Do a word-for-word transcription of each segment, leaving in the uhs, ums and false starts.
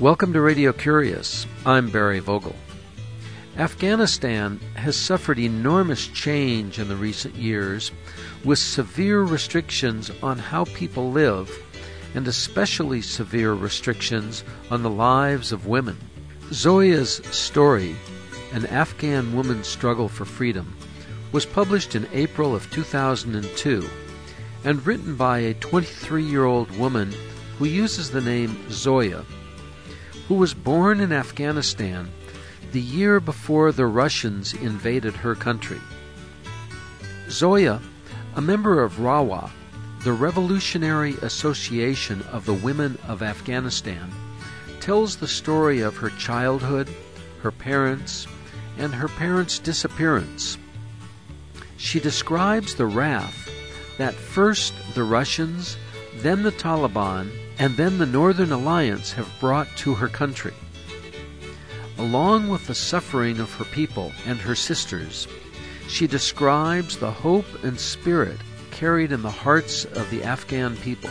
Welcome to Radio Curious. I'm Barry Vogel. Afghanistan has suffered enormous change in the recent years, with severe restrictions on how people live, and especially severe restrictions on the lives of women. Zoya's story, An Afghan Woman's Struggle for Freedom, was published in April of two thousand two and written by a twenty-three-year-old woman who uses the name Zoya, who was born in Afghanistan the year before the Russians invaded her country. Zoya, a member of RAWA, the Revolutionary Association of the Women of Afghanistan, tells the story of her childhood, her parents, and her parents' disappearance. She describes the wrath that first the Russians, then the Taliban, and then the Northern Alliance have brought to her country. Along with the suffering of her people and her sisters, she describes the hope and spirit carried in the hearts of the Afghan people.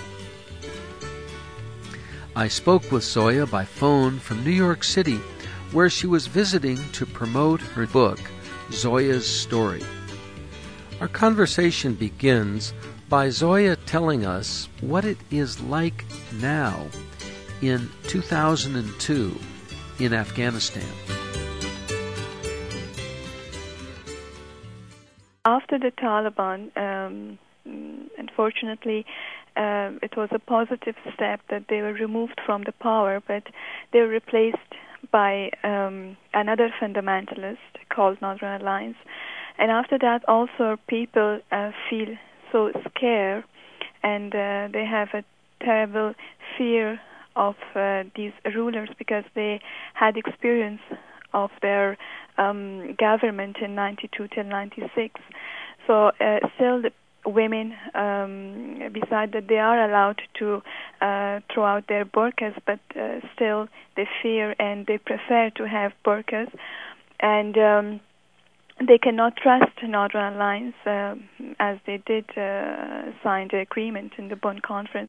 I spoke with Zoya by phone from New York City, where she was visiting to promote her book, Zoya's Story. Our conversation begins by Zoya telling us what it is like now in two thousand two in Afghanistan. After the Taliban, um, unfortunately, uh, it was a positive step that they were removed from the power, but they were replaced by um, another fundamentalist called Northern Alliance. And after that, also people uh, feel so scared, and uh, they have a terrible fear of uh, these rulers because they had experience of their um, government in ninety-two till ninety-six. So uh, still the women, um, besides that they are allowed to uh, throw out their burqas, but uh, still they fear and they prefer to have burqas. And um, they cannot trust Northern Alliance uh, as they did uh, sign the agreement in the Bonn Conference.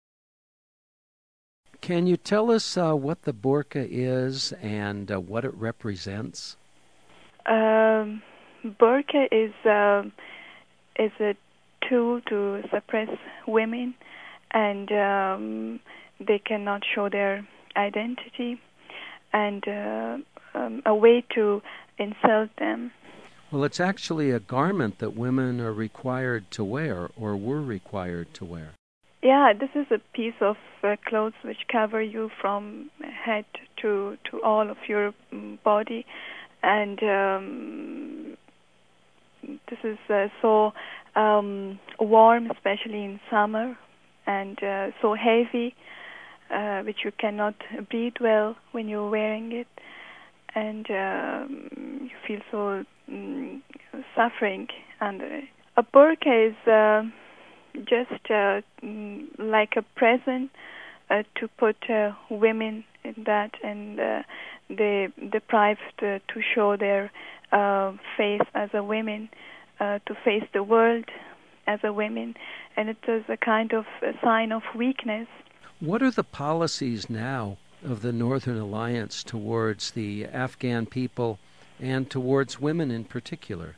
Can you tell us uh, what the burqa is and uh, what it represents? Um, burqa is uh, is a tool to suppress women, and um, they cannot show their identity, and uh, um, a way to insult them. Well, it's actually a garment that women are required to wear, or were required to wear. Yeah, this is a piece of uh, clothes which cover you from head to to all of your um, body, and um, this is uh, so um, warm, especially in summer, and uh, so heavy, uh, which you cannot breathe well when you're wearing it, and um, you feel so um, suffering under it. A burqa is uh, just uh, mm, like a present uh, to put uh, women in that, and uh, they deprived uh, to show their uh, face as a woman, uh, to face the world as a woman, and it is a kind of a sign of weakness. What are the policies now of the Northern Alliance towards the Afghan people and towards women in particular?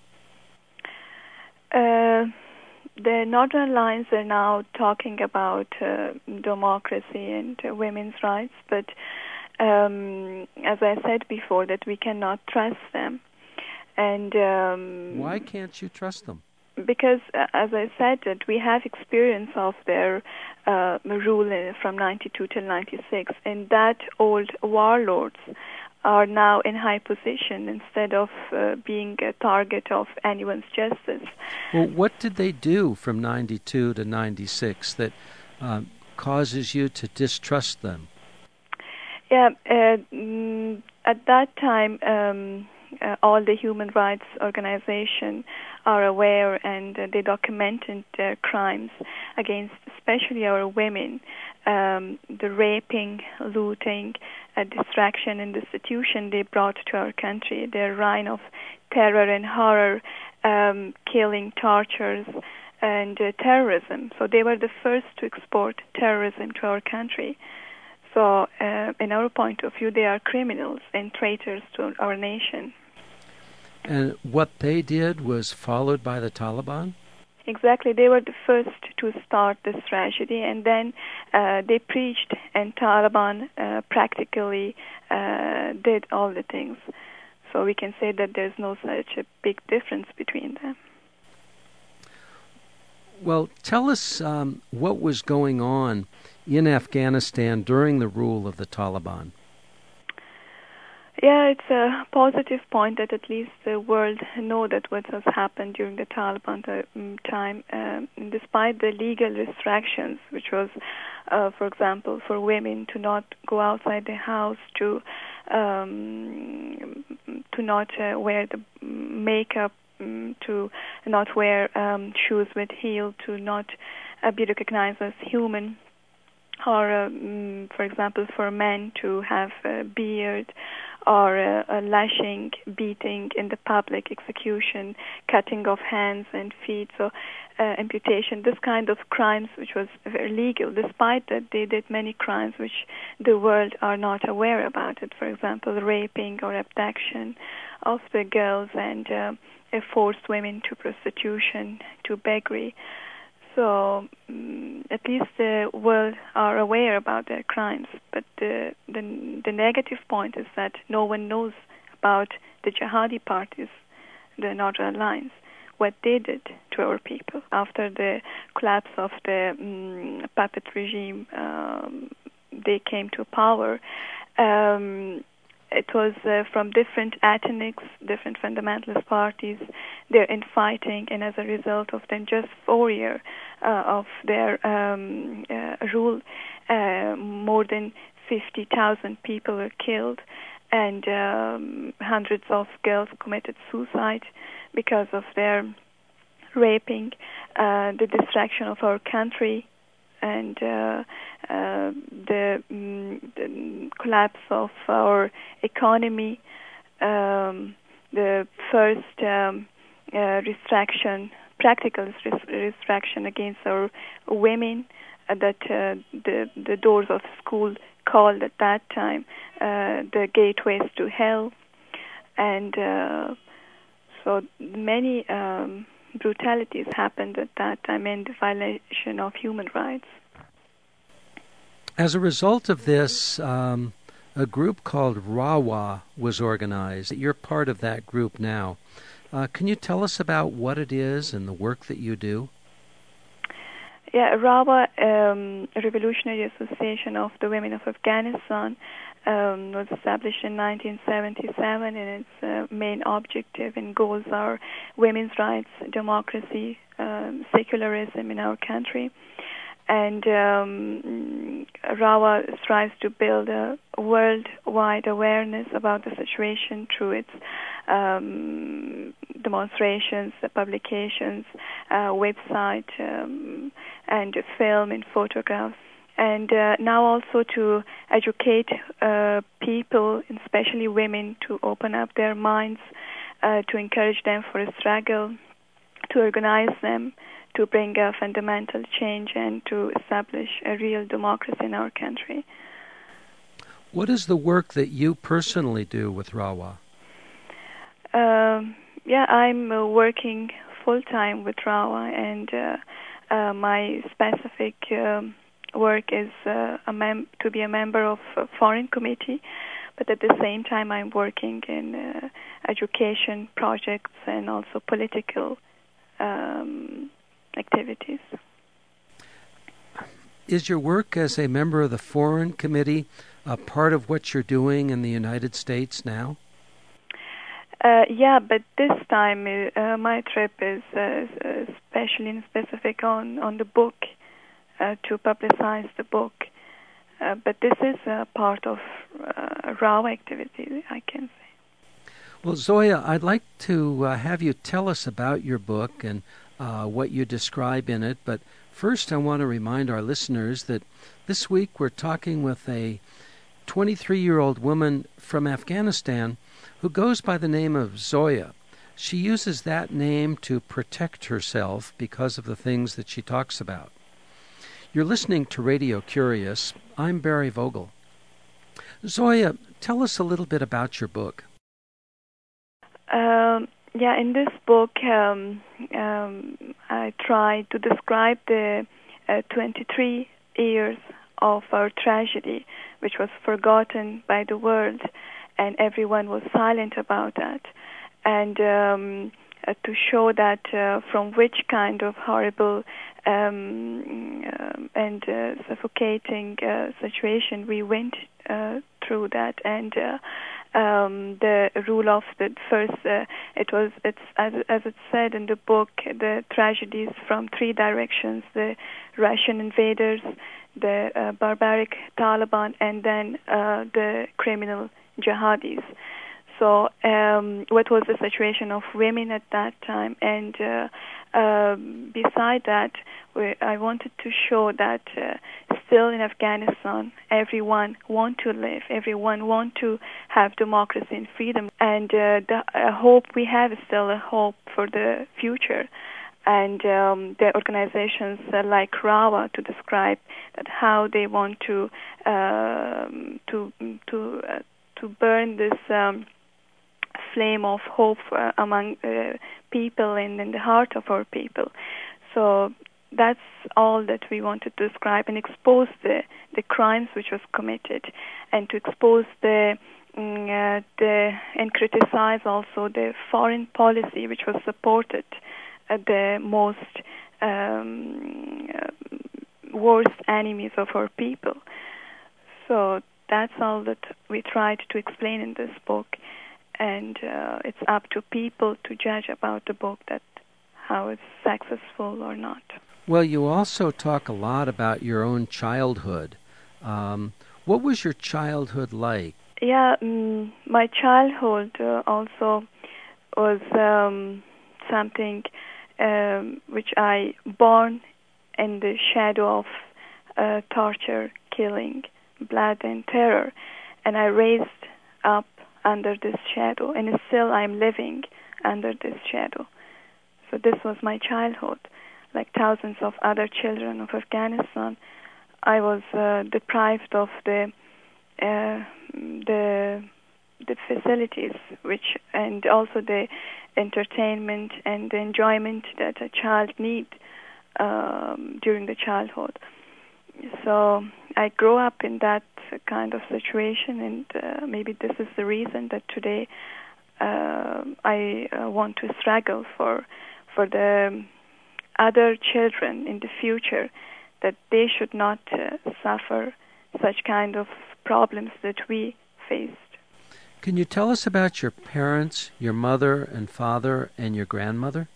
Uh, the Northern Alliance are now talking about uh, democracy and uh, women's rights, but um, as I said before, that we cannot trust them. And um, why can't you trust them? Because, uh, as I said, that we have experience of their uh, rule in, from ninety-two till ninety-six, and that old warlords are now in high position instead of uh, being a target of anyone's justice. Well, what did they do from ninety-two to ninety-six that uh, causes you to distrust them? Yeah, uh, mm, at that time, um, uh, all the human rights organizations are aware, and uh, they documented their crimes against especially our women, um, the raping, looting, uh, distraction and destitution they brought to our country, their reign of terror and horror, um, killing, tortures, and uh, terrorism. So they were the first to export terrorism to our country. So, uh, in our point of view, they are criminals and traitors to our nation. And what they did was followed by the Taliban? Exactly. They were the first to start this tragedy, and then uh, they preached, and Taliban uh, practically uh, did all the things. So we can say that there's no such a big difference between them. Well, tell us um, what was going on in Afghanistan during the rule of the Taliban. Yeah, it's a positive point that at least the world know that what has happened during the Taliban time. Um, despite the legal restrictions, which was, uh, for example, for women to not go outside the house, to um, to not uh, wear the makeup, um, to not wear um, shoes with heel, to not uh, be recognized as human, or, um, for example, for men to have a beard, or uh, a lashing, beating in the public, execution, cutting off hands and feet, so uh, amputation, this kind of crimes which was very legal, despite that they did many crimes which the world are not aware about it. For example, raping or abduction of the girls, and uh, forced women to prostitution, to beggary. So um, at least the world are aware about their crimes, but the, the the negative point is that no one knows about the jihadi parties, the Northern Alliance, what they did to our people after the collapse of the um, puppet regime. Um, they came to power. Um, It was uh, from different ethnics, different fundamentalist parties. They're infighting, and as a result of then just four years uh, of their um, uh, rule, uh, more than fifty thousand people were killed, and um, hundreds of girls committed suicide because of their raping, uh, the destruction of our country, and uh, uh, the, mm, the collapse of our economy, um, the first um, uh, restriction, practical res- restriction against our women, uh, that uh, the, the doors of school called at that time uh, the gateways to hell, and uh, so many um, brutalities happened at that time, and the violation of human rights. As a result of this, um, a group called RAWA was organized. You're part of that group now. Uh, can you tell us about what it is and the work that you do? Yeah, RAWA, um, Revolutionary Association of the Women of Afghanistan, um, was established in nineteen seventy-seven, and its uh, main objective and goals are women's rights, democracy, um, secularism in our country. And um, RAWA strives to build a worldwide awareness about the situation through its um, demonstrations, publications, uh, website, um, and film and photographs. And uh, now also to educate uh, people, especially women, to open up their minds, uh, to encourage them for a struggle, to organize them, to bring a fundamental change, and to establish a real democracy in our country. What is the work that you personally do with RAWA? Um, yeah, I'm uh, working full-time with RAWA, and uh, uh, my specific um, work is uh, a mem- to be a member of a foreign committee, but at the same time I'm working in uh, education projects and also political um, activities. Is your work as a member of the Foreign Committee a part of what you're doing in the United States now? Uh, yeah, but this time uh, my trip is uh, especially and specific on, on the book, uh, to publicize the book. Uh, but this is a part of uh, RAWA activity, I can say. Well, Zoya, I'd like to uh, have you tell us about your book and uh, what you describe in it. But first, I want to remind our listeners that this week we're talking with a twenty-three-year-old woman from Afghanistan who goes by the name of Zoya. She uses that name to protect herself because of the things that she talks about. You're listening to Radio Curious. I'm Barry Vogel. Zoya, tell us a little bit about your book. Um, yeah, in this book, um, um, I try to describe the uh, twenty-three years of our tragedy, which was forgotten by the world, and everyone was silent about that. And um, uh, to show that uh, from which kind of horrible um, um, and uh, suffocating uh, situation we went uh, through that, and uh, um, the rule of the first, uh, it was, it's as as it said in the book, the tragedies from three directions: the Russian invaders, the uh, barbaric Taliban, and then uh, the criminal jihadis. So um, what was the situation of women at that time? And uh, uh, beside that, we, I wanted to show that uh, still in Afghanistan, everyone want to live, everyone want to have democracy and freedom. And uh, the uh, hope we have is still a hope for the future. And um, the organizations uh, like RAWA to describe that how they want to um to to uh, to burn this um, flame of hope uh, among uh, people and in the heart of our people. So that's all that we wanted to describe and expose the the crimes which was committed, and to expose the mm, uh, the and criticize also the foreign policy which was supported uh, the most um, uh, worst enemies of our people. So that's all that we tried to explain in this book, and uh, it's up to people to judge about the book, that how it's successful or not. Well, you also talk a lot about your own childhood. Um, what was your childhood like? Yeah, um, my childhood uh, also was um, something um, which I born in the shadow of uh, torture, killing, blood, and terror, and I raised up under this shadow, and still I'm living under this shadow. So this was my childhood. Like thousands of other children of Afghanistan, I was uh, deprived of the uh, the the facilities, which and also the entertainment and the enjoyment that a child needs um, during the childhood. So I grew up in that kind of situation, and uh, maybe this is the reason that today uh, I uh, want to struggle for for the other children in the future, that they should not uh, suffer such kind of problems that we faced. Can you tell us about your parents, your mother and father, and your grandmother?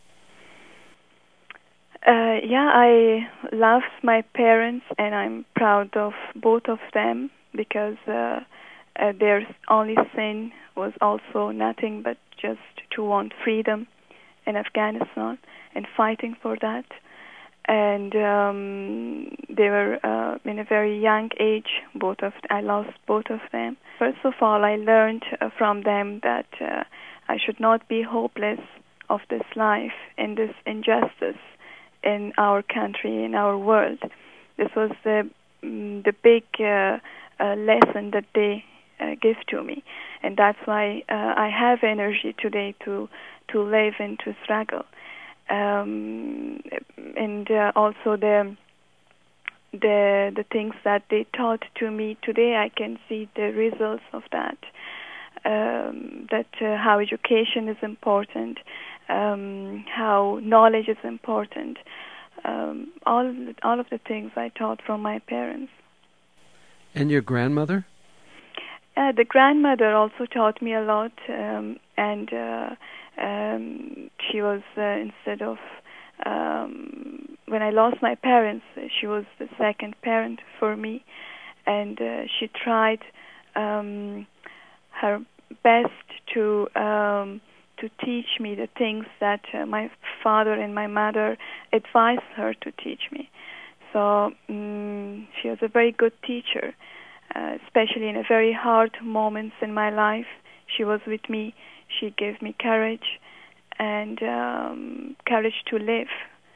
Uh, yeah, I love my parents, and I'm proud of both of them, because uh, uh, their only sin was also nothing but just to want freedom in Afghanistan and fighting for that. And um, they were uh, in a very young age. Both of I lost both of them. First of all, I learned uh, from them that uh, I should not be hopeless of this life and this injustice in our country, in our world. This was the mm, the big uh, uh, lesson that they uh, give to me, and that's why uh, I have energy today to to live and to struggle. Um, and uh, also the the the things that they taught to me today, I can see the results of that. Um, that uh, how education is important, um, how knowledge is important. Um, all all of the things I taught from my parents. And your grandmother? Uh, the grandmother also taught me a lot, um, and uh, um, she was uh, instead of um, when I lost my parents, she was the second parent for me, and uh, she tried um, her best to um, to teach me the things that uh, my father and my mother advised her to teach me. So um, she was a very good teacher. Uh, especially in a very hard moments in my life, she was with me. She gave me courage and um, courage to live.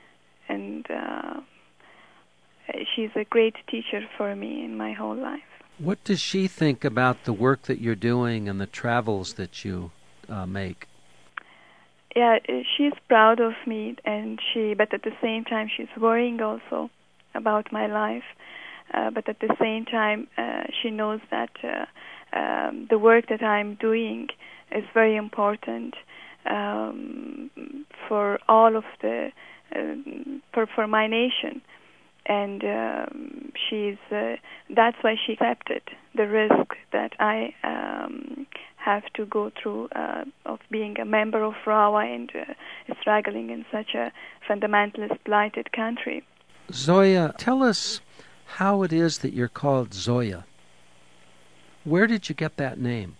And uh, she's a great teacher for me in my whole life. What does she think about the work that you're doing and the travels that you uh, make? Yeah, she's proud of me, and she, but at the same time, she's worrying also about my life. Uh, but at the same time, uh, she knows that uh, um, the work that I'm doing is very important um, for all of the uh, for for my nation, and um, she's uh, that's why she accepted the risk that I um, have to go through uh, of being a member of RAWA and uh, struggling in such a fundamentalist, blighted country. Zoya, tell us how it is that you're called Zoya. Where did you get that name?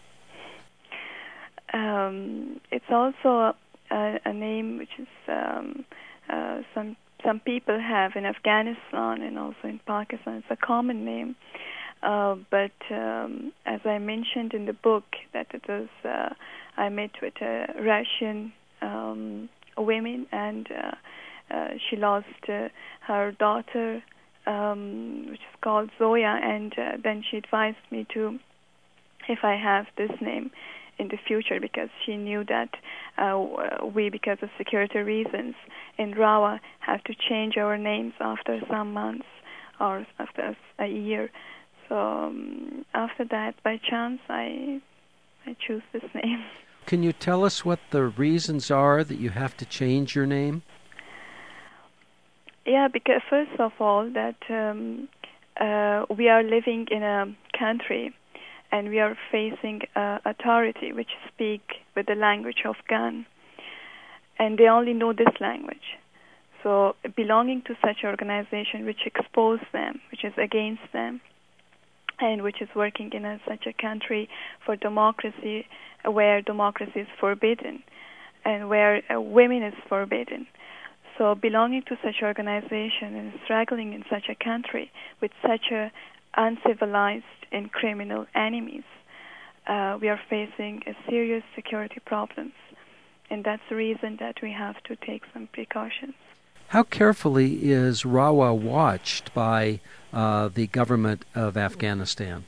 Um, it's also a, a name which is um, uh, some some people have in Afghanistan and also in Pakistan. It's a common name, uh, but um, as I mentioned in the book, that it was uh, I met with a Russian um, woman, and uh, uh, she lost uh, her daughter, um, which is called Zoya, and uh, then she advised me to, if I have this name in the future, because she knew that uh, we, because of security reasons, in RAWA have to change our names after some months or after a year. So um, after that, by chance, I I choose this name. Can you tell us what the reasons are that you have to change your name? Yeah, because first of all, that um, uh, we are living in a country and we are facing uh, authority which speak with the language of gun, and they only know this language. So belonging to such organization which expose them, which is against them, and which is working in a, such a country for democracy, where democracy is forbidden and where uh, women is forbidden. So belonging to such organization and struggling in such a country with such a uncivilized and criminal enemies, uh, we are facing a serious security problems, and that's the reason that we have to take some precautions. How carefully is RAWA watched by uh, the government of Afghanistan?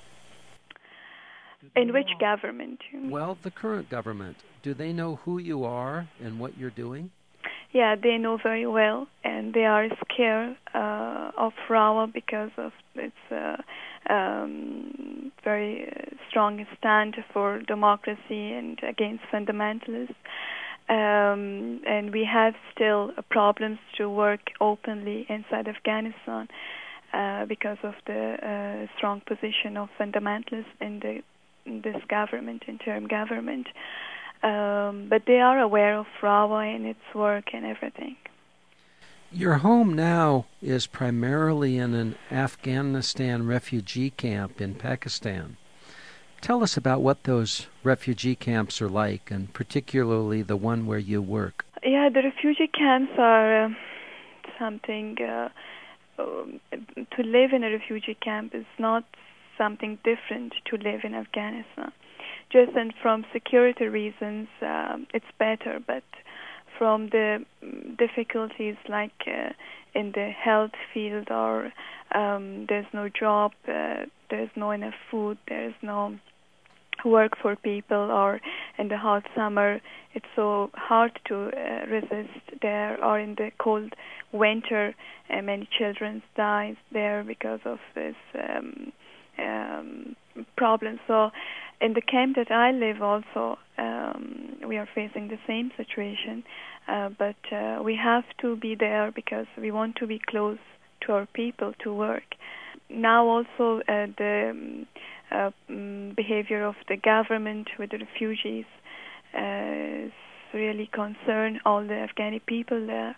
In which government? Well, the current government. Do they know who you are and what you're doing? Yeah, they know very well, and they are scared uh, of RAWA because of its uh, um, very uh, strong stand for democracy and against fundamentalists. Um, and we have still uh, problems to work openly inside Afghanistan uh, because of the uh, strong position of fundamentalists in, the, in this government, interim government. Um, but they are aware of RAWA and its work and everything. Your home now is primarily in an Afghanistan refugee camp in Pakistan. Tell us about what those refugee camps are like, and particularly the one where you work. Yeah, the refugee camps are uh, something, uh, um, to live in a refugee camp is not something different to live in Afghanistan. Just and from security reasons, um, it's better, but from the difficulties like uh, in the health field, or um, there's no job, uh, there's no enough food, there's no work for people, or in the hot summer it's so hard to uh, resist there, or in the cold winter uh, many children die there because of this um, um, problem. So in the camp that I live also, um, we are facing the same situation, uh, but uh, we have to be there because we want to be close to our people to work. Now also uh, the um, uh, um, behavior of the government with the refugees uh, is really concern all the Afghani people there.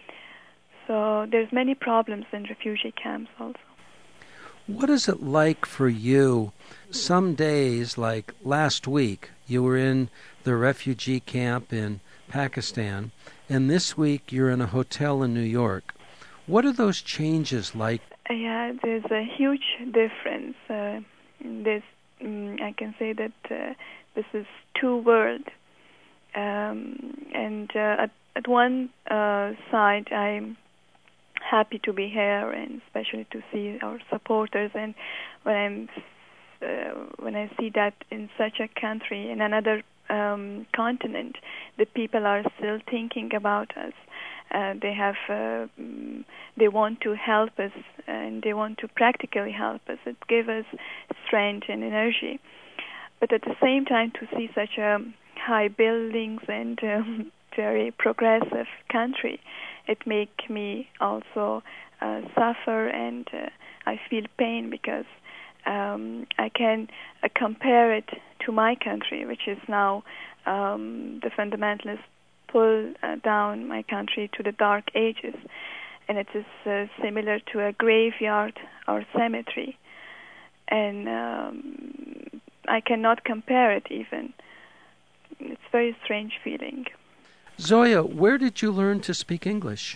So there's many problems in refugee camps also. What is it like for you? Some days, like last week, you were in the refugee camp in Pakistan, and this week you're in a hotel in New York. What are those changes like? Yeah, there's a huge difference. Uh, there's, um, I can say that uh, this is two worlds. Um, and uh, at, at one uh, side, I happy to be here, and especially to see our supporters. And when I'm uh, when I see that in such a country, in another um, continent, the people are still thinking about us. Uh, they have uh, they want to help us, and they want to practically help us. It gives us strength and energy. But at the same time, to see such a high buildings and um, very progressive country, it makes me also uh, suffer, and uh, I feel pain because um, I can uh, compare it to my country, which is now um, the fundamentalists pull uh, down my country to the dark ages, and it is uh, similar to a graveyard or cemetery, and um, I cannot compare it even. It's a very strange feeling. Zoya, where did you learn to speak English?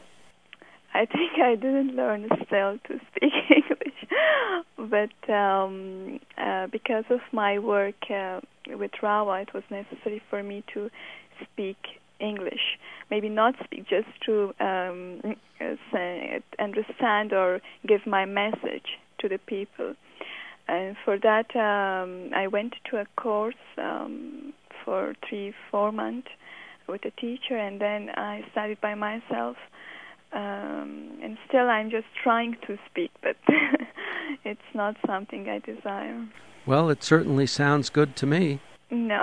I think I didn't learn still to speak English, but um, uh, because of my work uh, with Rawa, it was necessary for me to speak English. Maybe not speak, just to um, say, understand or give my message to the people. And for that, um, I went to a course um, for three, four months with a teacher, and then I studied by myself. Um, and still I'm just trying to speak, but it's not something I desire. Well, it certainly sounds good to me. No.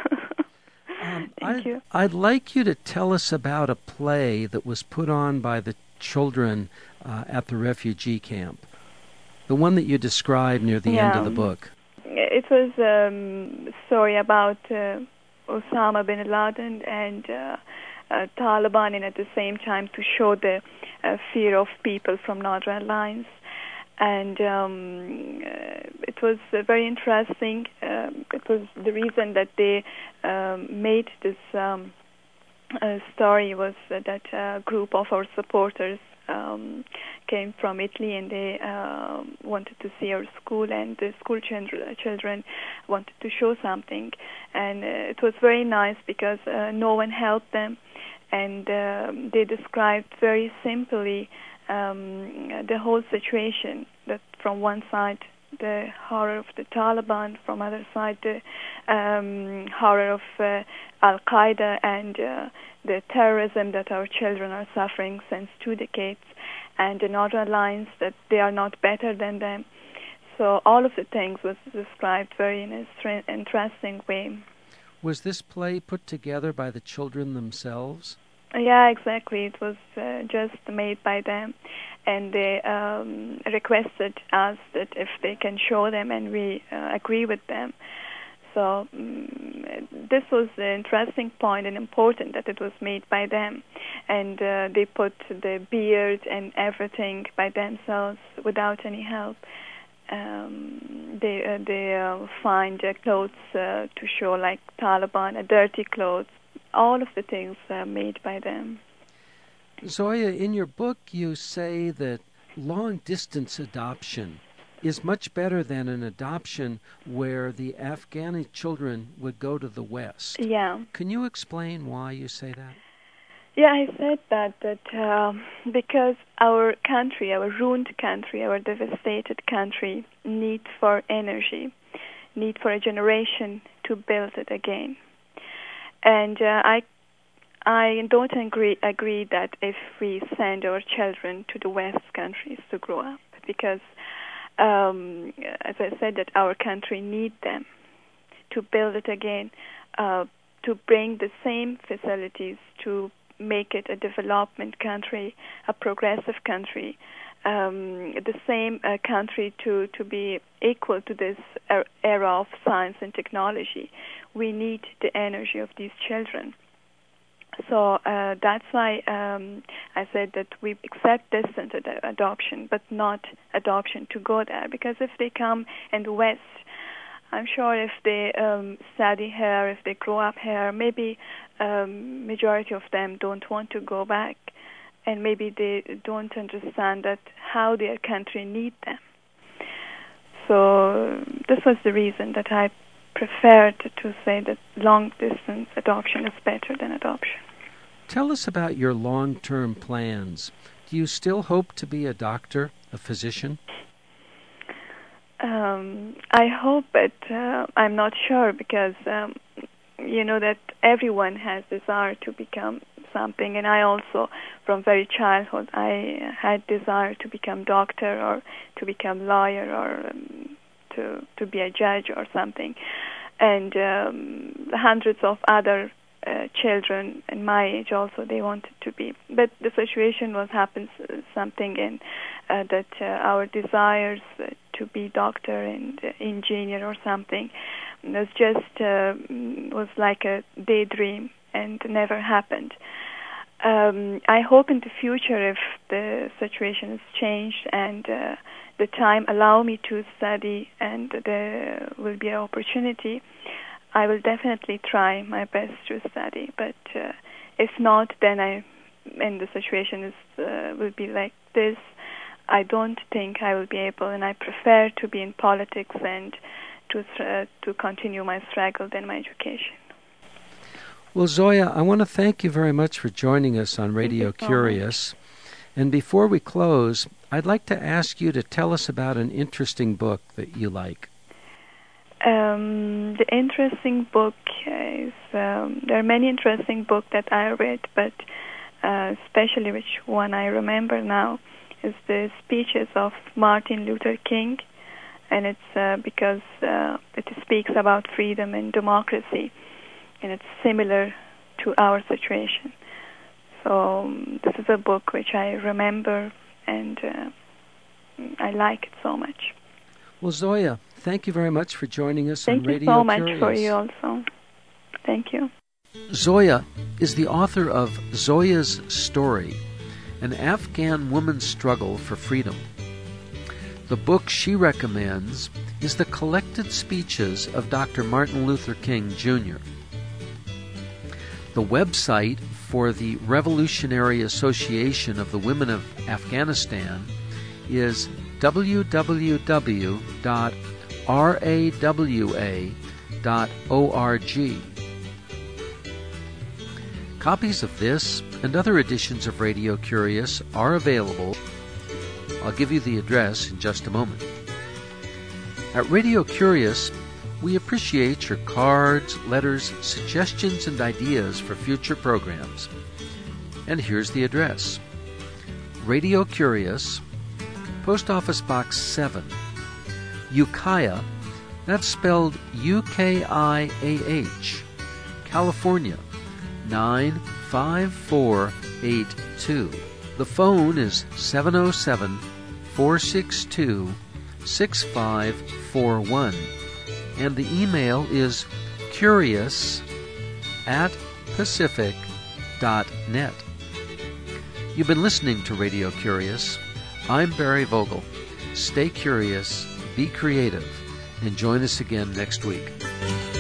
um, Thank I'd, you. I'd like you to tell us about a play that was put on by the children uh, at the refugee camp, the one that you described near the yeah. end of the book. It was a um, story about uh, Osama bin Laden and uh, uh, Taliban, and at the same time to show the uh, fear of people from Northern Alliance. And um, uh, it was uh, very interesting. Um, it was the reason that they um, made this um, uh, story was uh, that a group of our supporters um, came from Italy, and they uh, wanted to see our school, and the school children, children wanted to show something. And uh, it was very nice because uh, no one helped them, and uh, they described very simply um, the whole situation, that from one side the horror of the Taliban, from other side the um, horror of uh, Al-Qaeda and uh, the terrorism that our children are suffering since two decades, and the Northern Alliance, that they are not better than them. So all of the things was described very in a stra- interesting way. Was this play put together by the children themselves? Yeah, exactly. It was uh, just made by them, and they um, requested us that if they can show them, and we uh, agree with them. So um, this was the interesting point and important, that it was made by them, and uh, they put the beard and everything by themselves without any help. Um, they uh, they uh, find uh, clothes uh, to show like Taliban, uh, dirty clothes. All of the things are made by them. Zoya, in your book you say that long-distance adoption is much better than an adoption where the Afghani children would go to the West. Yeah. Can you explain why you say that? Yeah, I said that, that uh, because our country, our ruined country, our devastated country needs for energy, need for a generation to build it again. And uh, I I don't agree, agree that if we send our children to the West countries to grow up, because um, as I said, that our country needs them to build it again, uh, to bring the same facilities, to make it a development country, a progressive country, um, the same uh, country to, to be equal to this er- era of science and technology. We need the energy of these children. So uh, that's why um, I said that we accept distant ad- adoption, but not adoption to go there. Because if they come in the West, I'm sure if they um, study here, if they grow up here, maybe um, majority of them don't want to go back, and maybe they don't understand that how their country needs them. So this was the reason that I preferred to say that long-distance adoption is better than adoption. Tell us about your long-term plans. Do you still hope to be a doctor, a physician? Um, I hope, but uh, I'm not sure because um, you know that everyone has desire to become something, and I also, from very childhood, I had desire to become doctor or to become lawyer or um, to to be a judge or something, and um, hundreds of other uh, children in my age also they wanted to be, but the situation was happens uh, something in uh, that uh, our desires uh, to be doctor and uh, engineer or something was just uh, was like a daydream and never happened. Um, I hope in the future, if the situation is changed and uh, the time allow me to study and there will be an opportunity, I will definitely try my best to study. But uh, if not, then I, and the situation is uh, will be like this, I don't think I will be able, and I prefer to be in politics and to uh, to continue my struggle than my education. Well, Zoya, I want to thank you very much for joining us on Radio so Curious. Much. And before we close, I'd like to ask you to tell us about an interesting book that you like. Um, the interesting book is, um, there are many interesting books that I read, but uh, especially which one I remember now is the speeches of Martin Luther King, and it's uh, because uh, it speaks about freedom and democracy, and it's similar to our situation. So um, this is a book which I remember, and uh, I like it so much. Well, Zoya, thank you very much for joining us thank on Radio Curious. Thank you so Curious. much for you also. Thank you. Zoya is the author of Zoya's Story, an Afghan woman's struggle for freedom. The book she recommends is the collected speeches of Doctor Martin Luther King, Junior The website for the Revolutionary Association of the Women of Afghanistan is w w w dot r a w a dot org. Copies of this and other editions of Radio Curious are available. I'll give you the address in just a moment. At Radio Curious, we appreciate your cards, letters, suggestions, and ideas for future programs. And here's the address. Radio Curious, Post Office Box seven, Ukiah, that's spelled U K I A H, California, nine five four eight two. The phone is seven oh seven, four six two, six five four one. And the email is curious at pacific dot net. You've been listening to Radio Curious. I'm Barry Vogel. Stay curious, be creative, and join us again next week.